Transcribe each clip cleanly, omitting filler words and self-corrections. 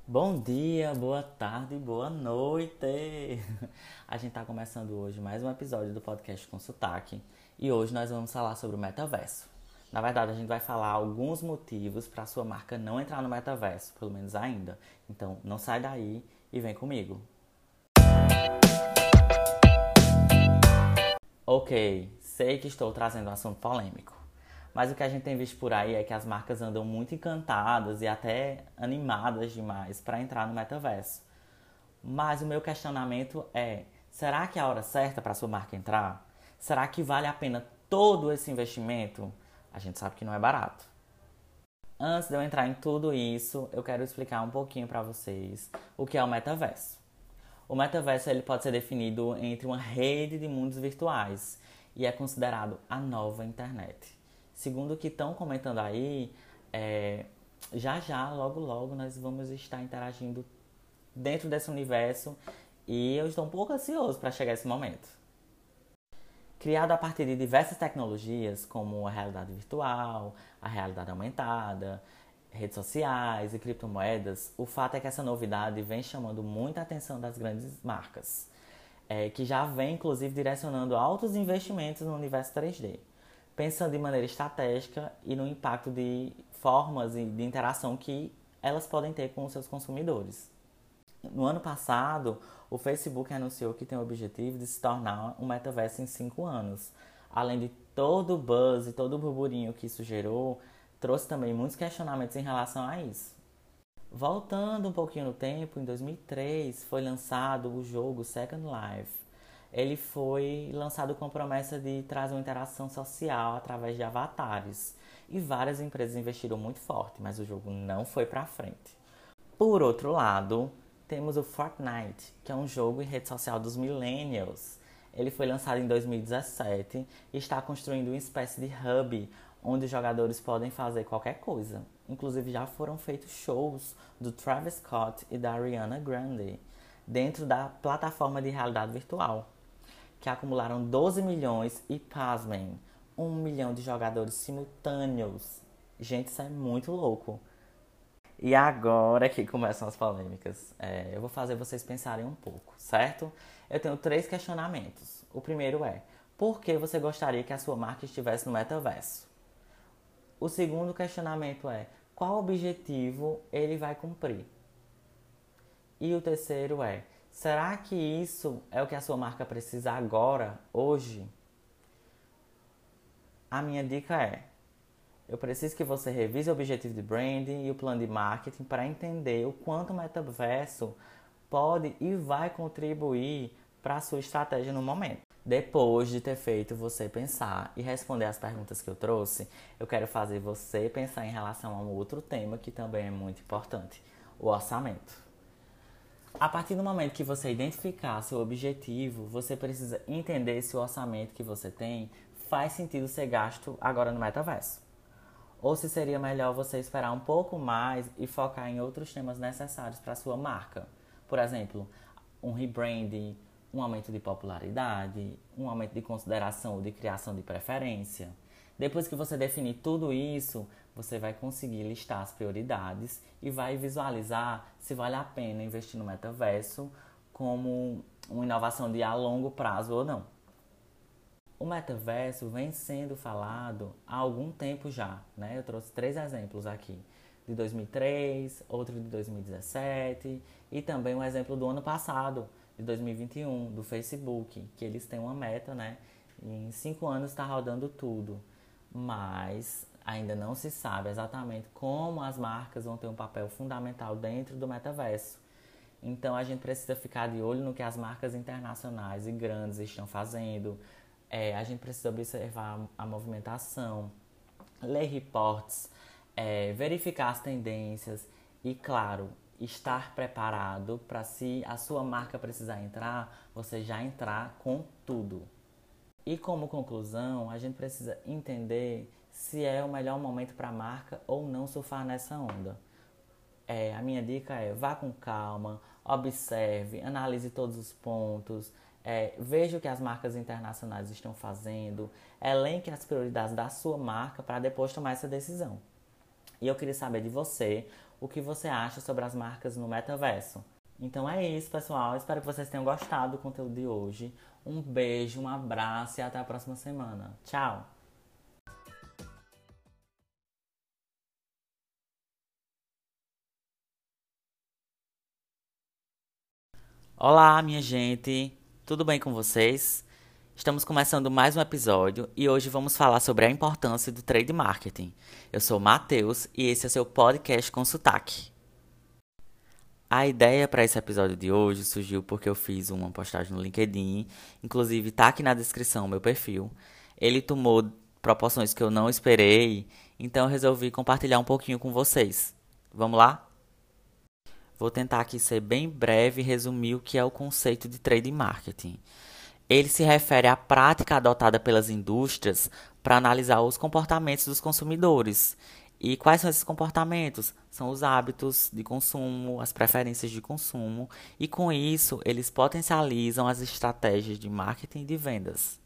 Bom dia, boa tarde, boa noite! A gente está começando hoje mais um episódio do podcast com sotaque e hoje nós vamos falar sobre o metaverso. Na verdade, a gente vai falar alguns motivos para a sua marca não entrar no metaverso, pelo menos ainda. Então, não sai daí e vem comigo. Ok, sei que estou trazendo um assunto polêmico, mas o que a gente tem visto por aí é que as marcas andam muito encantadas e até animadas demais para entrar no metaverso. Mas o meu questionamento é: será que é a hora certa para a sua marca entrar? Será que vale a pena todo esse investimento? A gente sabe que não é barato. Antes de eu entrar em tudo isso, eu quero explicar um pouquinho para vocês o que é o metaverso. O metaverso ele pode ser definido entre uma rede de mundos virtuais e é considerado a nova internet. Segundo o que estão comentando aí, já já, logo logo, nós vamos estar interagindo dentro desse universo e eu estou um pouco ansioso para chegar esse momento. Criado a partir de diversas tecnologias, como a realidade virtual, a realidade aumentada, redes sociais e criptomoedas, o fato é que essa novidade vem chamando muita atenção das grandes marcas, que já vem inclusive direcionando altos investimentos no universo 3D, pensando de maneira estratégica e no impacto de formas de interação que elas podem ter com os seus consumidores. No ano passado, o Facebook anunciou que tem o objetivo de se tornar um metaverso em 5 anos. Além de todo o buzz e todo o burburinho que isso gerou, trouxe também muitos questionamentos em relação a isso. Voltando um pouquinho no tempo, em 2003 foi lançado o jogo Second Life. Ele foi lançado com a promessa de trazer uma interação social através de avatares. E várias empresas investiram muito forte, mas o jogo não foi pra frente. Por outro lado, temos o Fortnite, que é um jogo em rede social dos millennials. Ele foi lançado em 2017 e está construindo uma espécie de hub onde os jogadores podem fazer qualquer coisa. Inclusive já foram feitos shows do Travis Scott e da Ariana Grande dentro da plataforma de realidade virtual, que acumularam 12 milhões e, pasmem, 1 milhão de jogadores simultâneos. Gente, isso é muito louco. E agora que começam as polêmicas, eu vou fazer vocês pensarem um pouco, certo? Eu tenho três questionamentos. O primeiro é: por que você gostaria que a sua marca estivesse no metaverso? O segundo questionamento é: qual objetivo ele vai cumprir? E o terceiro é: será que isso é o que a sua marca precisa agora, hoje? A minha dica é: eu preciso que você revise o objetivo de branding e o plano de marketing para entender o quanto o metaverso pode e vai contribuir para a sua estratégia no momento. Depois de ter feito você pensar e responder as perguntas que eu trouxe, eu quero fazer você pensar em relação a um outro tema que também é muito importante: o orçamento. A partir do momento que você identificar seu objetivo, você precisa entender se o orçamento que você tem faz sentido ser gasto agora no metaverso. Ou se seria melhor você esperar um pouco mais e focar em outros temas necessários para a sua marca. Por exemplo, um rebranding, um aumento de popularidade, um aumento de consideração ou de criação de preferência. Depois que você definir tudo isso, você vai conseguir listar as prioridades e vai visualizar se vale a pena investir no metaverso como uma inovação de a longo prazo ou não. O metaverso vem sendo falado há algum tempo já, né? Eu trouxe três exemplos aqui, de 2003, outro de 2017 e também um exemplo do ano passado, de 2021, do Facebook, que eles têm uma meta, né? Em 5 anos está rodando tudo, mas ainda não se sabe exatamente como as marcas vão ter um papel fundamental dentro do metaverso. Então a gente precisa ficar de olho no que as marcas internacionais e grandes estão fazendo. A gente precisa observar a movimentação, ler reports, verificar as tendências e, claro, estar preparado para, se a sua marca precisar entrar, você já entrar com tudo. E como conclusão, a gente precisa entender se é o melhor momento para a marca ou não surfar nessa onda. A minha dica é: vá com calma, observe, analise todos os pontos, veja o que as marcas internacionais estão fazendo, elenque as prioridades da sua marca para depois tomar essa decisão. E eu queria saber de você o que você acha sobre as marcas no metaverso. Então é isso, pessoal. Espero que vocês tenham gostado do conteúdo de hoje. Um beijo, um abraço e até a próxima semana. Tchau! Olá, minha gente! Tudo bem com vocês? Estamos começando mais um episódio e hoje vamos falar sobre a importância do trade marketing. Eu sou o Matheus e esse é seu podcast com sotaque. A ideia para esse episódio de hoje surgiu porque eu fiz uma postagem no LinkedIn, inclusive tá aqui na descrição o meu perfil. Ele tomou proporções que eu não esperei, então eu resolvi compartilhar um pouquinho com vocês. Vamos lá? Vou tentar aqui ser bem breve e resumir o que é o conceito de trade marketing. Ele se refere à prática adotada pelas indústrias para analisar os comportamentos dos consumidores. E quais são esses comportamentos? São os hábitos de consumo, as preferências de consumo, e com isso eles potencializam as estratégias de marketing e de vendas.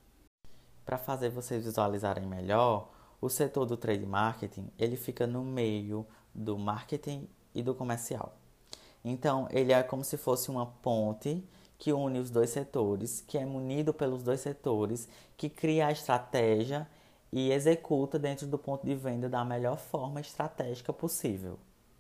Para fazer vocês visualizarem melhor, o setor do trade marketing ele fica no meio do marketing e do comercial. Então, ele é como se fosse uma ponte que une os dois setores, que é munido pelos dois setores, que cria a estratégia e executa dentro do ponto de venda da melhor forma estratégica possível.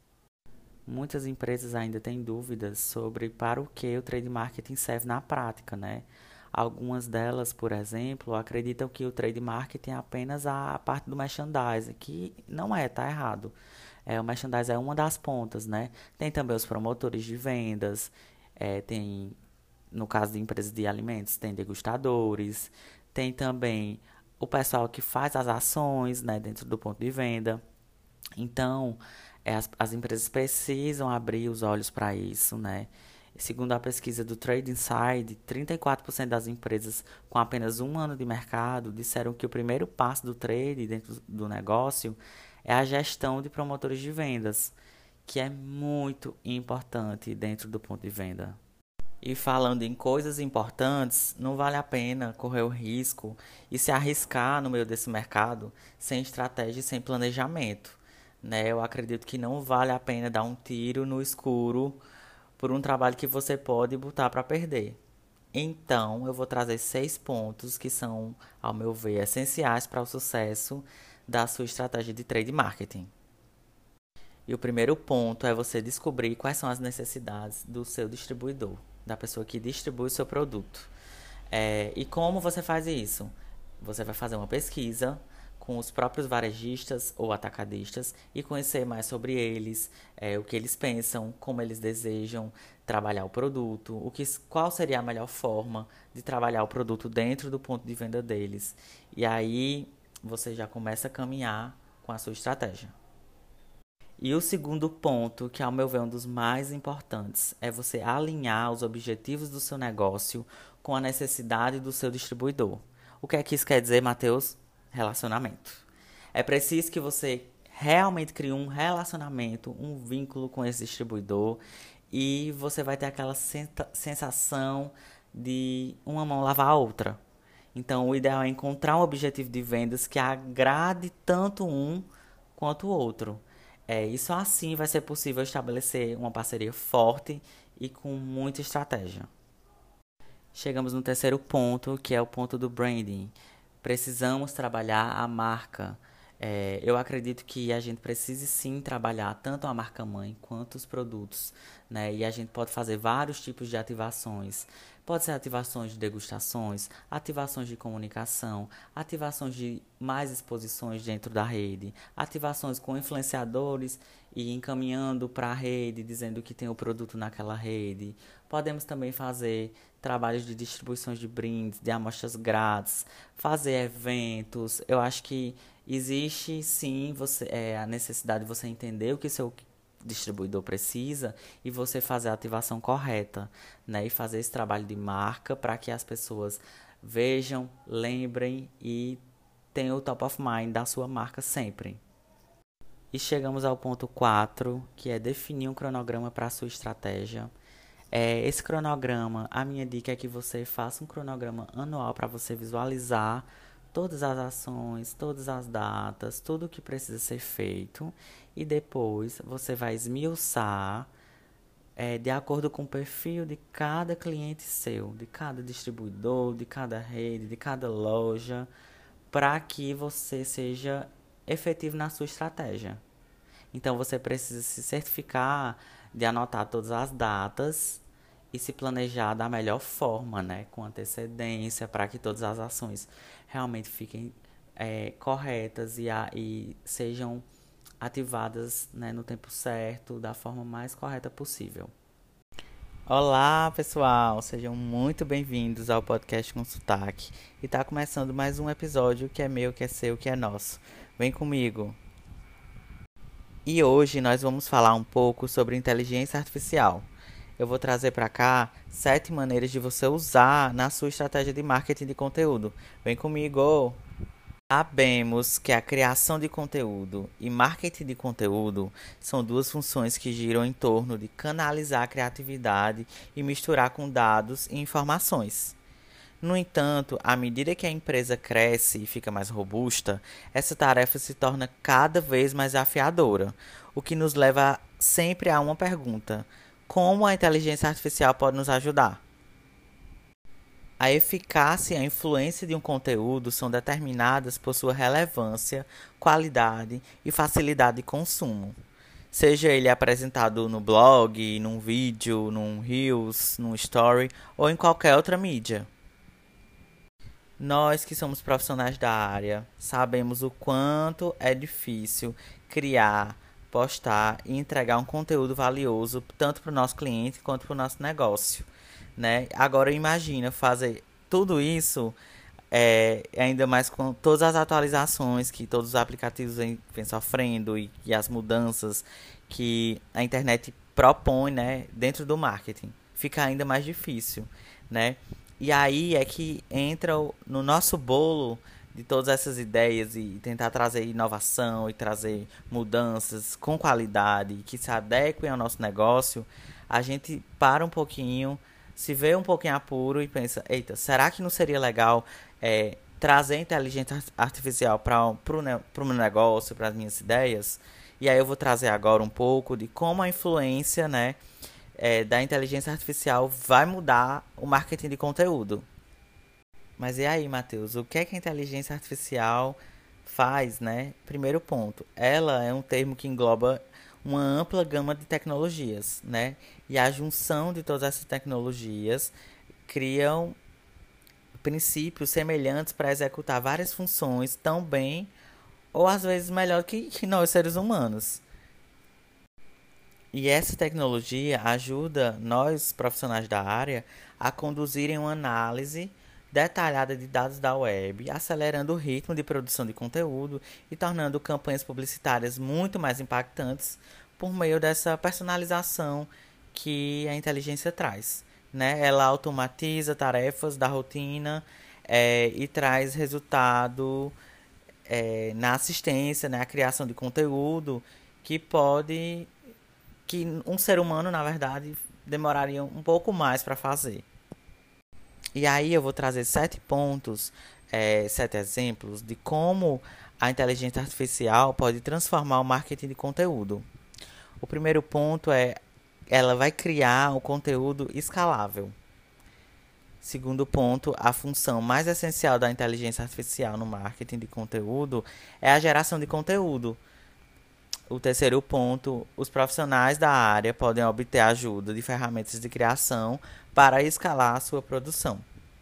Muitas empresas ainda têm dúvidas sobre para o que o trade marketing serve na prática, né? Algumas delas, por exemplo, acreditam que o trade marketing é apenas a parte do merchandising, que não é, tá errado. O merchandising é uma das pontas, né? Tem também os promotores de vendas, tem, no caso de empresas de alimentos, tem degustadores, tem também o pessoal que faz as ações, né, dentro do ponto de venda. Então, as empresas precisam abrir os olhos para isso, né? Segundo a pesquisa do Trade Insight, 34% das empresas com apenas um ano de mercado disseram que o primeiro passo do trade dentro do negócio é a gestão de promotores de vendas, que é muito importante dentro do ponto de venda. E falando em coisas importantes, não vale a pena correr o risco e se arriscar no meio desse mercado sem estratégia e sem planejamento, né? Eu acredito que não vale a pena dar um tiro no escuro por um trabalho que você pode botar para perder. Então, eu vou trazer 6 pontos que são, ao meu ver, essenciais para o sucesso da sua estratégia de trade marketing. E o primeiro ponto é você descobrir quais são as necessidades do seu distribuidor, da pessoa que distribui o seu produto. E como você faz isso? Você vai fazer uma pesquisa com os próprios varejistas ou atacadistas e conhecer mais sobre eles, o que eles pensam, como eles desejam trabalhar o produto, qual seria a melhor forma de trabalhar o produto dentro do ponto de venda deles. E aí você já começa a caminhar com a sua estratégia. E o segundo ponto, que ao meu ver é um dos mais importantes, é você alinhar os objetivos do seu negócio com a necessidade do seu distribuidor. O que é que isso quer dizer, Matheus? Relacionamento. É preciso que você realmente crie um relacionamento, um vínculo com esse distribuidor e você vai ter aquela sensação de uma mão lavar a outra. Então, o ideal é encontrar um objetivo de vendas que agrade tanto um quanto o outro. E só assim vai ser possível estabelecer uma parceria forte e com muita estratégia. Chegamos no terceiro ponto, que é o ponto do branding. Precisamos trabalhar a marca. Eu acredito que a gente precise sim trabalhar tanto a marca mãe quanto os produtos, né? E a gente pode fazer vários tipos de ativações. Pode ser ativações de degustações, ativações de comunicação, ativações de mais exposições dentro da rede, ativações com influenciadores e encaminhando para a rede, dizendo que tem o produto naquela rede. Podemos também fazer trabalhos de distribuições de brindes, de amostras grátis, fazer eventos. Eu acho que existe sim a necessidade de você entender o que seu distribuidor precisa e você fazer a ativação correta, né? E fazer esse trabalho de marca para que as pessoas vejam, lembrem e tenham o top of mind da sua marca sempre. E chegamos ao ponto 4, que é definir um cronograma para a sua estratégia. Esse cronograma, a minha dica é que você faça um cronograma anual para você visualizar todas as ações, todas as datas, tudo o que precisa ser feito. E depois você vai esmiuçar de acordo com o perfil de cada cliente seu, de cada distribuidor, de cada rede, de cada loja, para que você seja efetivo na sua estratégia. Então você precisa se certificar de anotar todas as datas e se planejar da melhor forma, né? Com antecedência, para que todas as ações realmente fiquem corretas e sejam ativadas, né, no tempo certo, da forma mais correta possível. Olá, pessoal! Sejam muito bem-vindos ao podcast com Sotaque. E tá começando mais um episódio que é meu, que é seu, que é nosso. Vem comigo! E hoje nós vamos falar um pouco sobre inteligência artificial. Eu vou trazer para cá 7 maneiras de você usar na sua estratégia de marketing de conteúdo. Vem comigo! Sabemos que a criação de conteúdo e marketing de conteúdo são duas funções que giram em torno de canalizar a criatividade e misturar com dados e informações. No entanto, à medida que a empresa cresce e fica mais robusta, essa tarefa se torna cada vez mais desafiadora, o que nos leva sempre a uma pergunta: como a inteligência artificial pode nos ajudar? A eficácia e a influência de um conteúdo são determinadas por sua relevância, qualidade e facilidade de consumo. Seja ele apresentado no blog, num vídeo, num Reels, num Story ou em qualquer outra mídia. Nós que somos profissionais da área sabemos o quanto é difícil criar, postar e entregar um conteúdo valioso tanto para o nosso cliente quanto para o nosso negócio, né? Agora imagina fazer tudo isso, ainda mais com todas as atualizações que todos os aplicativos vêm sofrendo e as mudanças que a internet propõe, né, dentro do marketing. Fica ainda mais difícil, né? E aí é que entra no nosso bolo de todas essas ideias e tentar trazer inovação e trazer mudanças com qualidade que se adequem ao nosso negócio. A gente para um pouquinho, se vê um pouquinho apuro e pensa: eita, será que não seria legal trazer inteligência artificial para o meu negócio, para as minhas ideias? E aí eu vou trazer agora um pouco de como a influência, né, da inteligência artificial vai mudar o marketing de conteúdo. Mas e aí, Matheus, o que é que a inteligência artificial faz, né? Primeiro ponto, ela é um termo que engloba uma ampla gama de tecnologias, né? E a junção de todas essas tecnologias criam princípios semelhantes para executar várias funções tão bem ou às vezes melhor que nós seres humanos. E essa tecnologia ajuda nós, profissionais da área, a conduzirem uma análise detalhada de dados da web, acelerando o ritmo de produção de conteúdo e tornando campanhas publicitárias muito mais impactantes por meio dessa personalização que a inteligência traz, né? Ela automatiza tarefas da rotina e traz resultado na assistência, né? A criação de conteúdo que um ser humano, na verdade, demoraria um pouco mais para fazer. E aí eu vou trazer 7 pontos, 7 exemplos de como a inteligência artificial pode transformar o marketing de conteúdo. O primeiro ponto é: ela vai criar o conteúdo escalável. Segundo ponto, a função mais essencial da inteligência artificial no marketing de conteúdo é a geração de conteúdo. O terceiro ponto, os profissionais da área podem obter ajuda de ferramentas de criação para escalar a sua produção.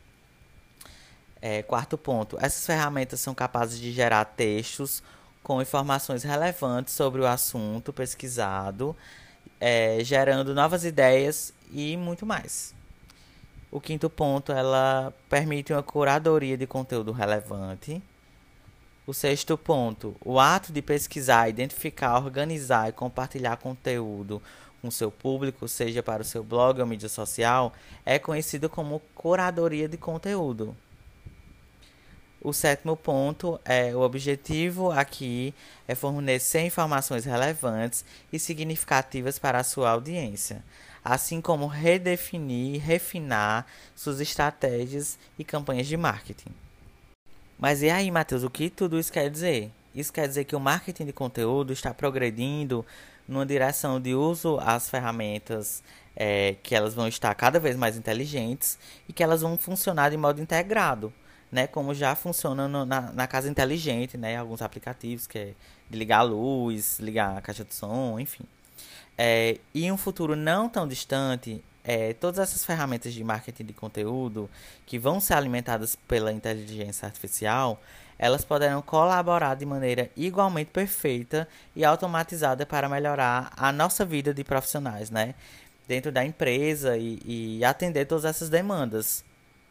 Quarto ponto, essas ferramentas são capazes de gerar textos com informações relevantes sobre o assunto pesquisado, gerando novas ideias e muito mais. O quinto ponto, ela permite uma curadoria de conteúdo relevante. O sexto ponto, o ato de pesquisar, identificar, organizar e compartilhar conteúdo com seu público, seja para o seu blog ou mídia social, é conhecido como curadoria de conteúdo. O sétimo ponto, o objetivo aqui é fornecer informações relevantes e significativas para a sua audiência, assim como redefinir e refinar suas estratégias e campanhas de marketing. Mas e aí, Matheus, o que tudo isso quer dizer? Isso quer dizer que o marketing de conteúdo está progredindo numa direção de uso às ferramentas, que elas vão estar cada vez mais inteligentes e que elas vão funcionar de modo integrado, né? Como já funciona na casa inteligente, né? Alguns aplicativos que é de ligar a luz, ligar a caixa de som, enfim. E em um futuro não tão distante, todas essas ferramentas de marketing de conteúdo que vão ser alimentadas pela inteligência artificial, elas poderão colaborar de maneira igualmente perfeita e automatizada para melhorar a nossa vida de profissionais, né? Dentro da empresa e atender todas essas demandas.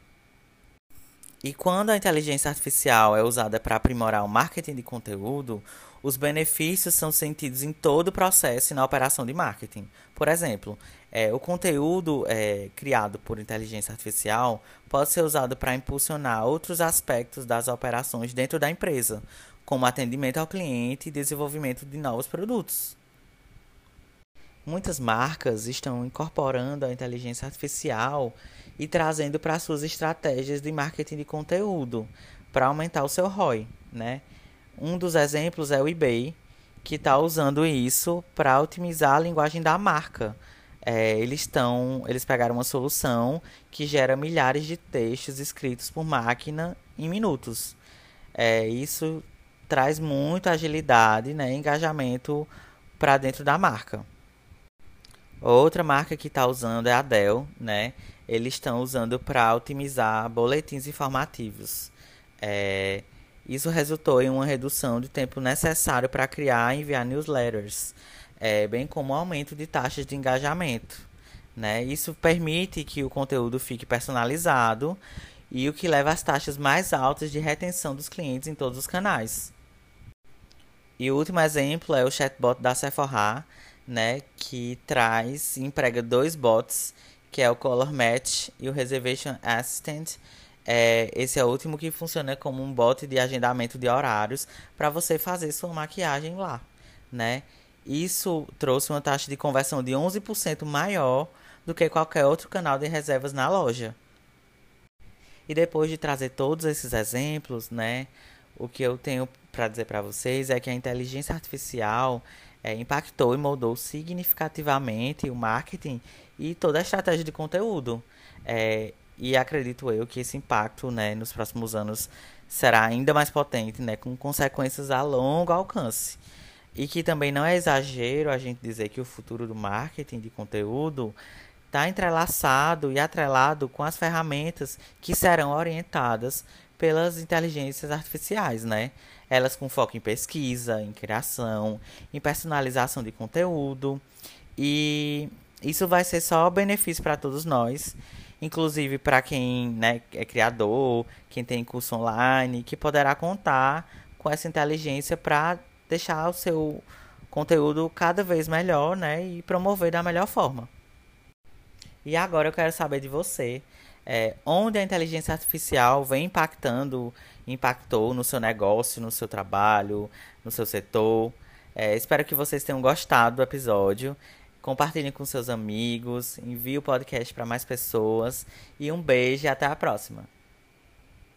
E quando a inteligência artificial é usada para aprimorar o marketing de conteúdo, os benefícios são sentidos em todo o processo e na operação de marketing. Por exemplo, o conteúdo criado por inteligência artificial pode ser usado para impulsionar outros aspectos das operações dentro da empresa, como atendimento ao cliente e desenvolvimento de novos produtos. Muitas marcas estão incorporando a inteligência artificial e trazendo para suas estratégias de marketing de conteúdo para aumentar o seu ROI, né? Um dos exemplos é o eBay, que está usando isso para otimizar a linguagem da marca. Eles pegaram uma solução que gera milhares de textos escritos por máquina em minutos. Isso traz muita agilidade, né, e engajamento para dentro da marca. Outra marca que está usando é a Dell, né? Eles estão usando para otimizar boletins informativos. É, Isso resultou em uma redução de tempo necessário para criar e enviar newsletters, bem como um aumento de taxas de engajamento, né? Isso permite que o conteúdo fique personalizado e o que leva às taxas mais altas de retenção dos clientes em todos os canais. E o último exemplo é o chatbot da Sephora, né, que traz e emprega dois bots, que é o Color Match e o Reservation Assistant. Esse é o último que funciona como um bot de agendamento de horários para você fazer sua maquiagem lá, né? Isso trouxe uma taxa de conversão de 11% maior do que qualquer outro canal de reservas na loja. E depois de trazer todos esses exemplos, né, o que eu tenho para dizer para vocês é que a inteligência artificial impactou e moldou significativamente o marketing e toda a estratégia de conteúdo. E acredito eu que esse impacto, né, nos próximos anos será ainda mais potente, né, com consequências a longo alcance. E que também não é exagero a gente dizer que o futuro do marketing de conteúdo está entrelaçado e atrelado com as ferramentas que serão orientadas pelas inteligências artificiais, né? Elas com foco em pesquisa, em criação, em personalização de conteúdo. E isso vai ser só benefício para todos nós, inclusive para quem, né, é criador, quem tem curso online, que poderá contar com essa inteligência para deixar o seu conteúdo cada vez melhor, né, e promover da melhor forma. E agora eu quero saber de você, onde a inteligência artificial vem impactou no seu negócio, no seu trabalho, no seu setor. Espero que vocês tenham gostado do episódio. Compartilhem com seus amigos, envie o podcast para mais pessoas. E um beijo e até a próxima.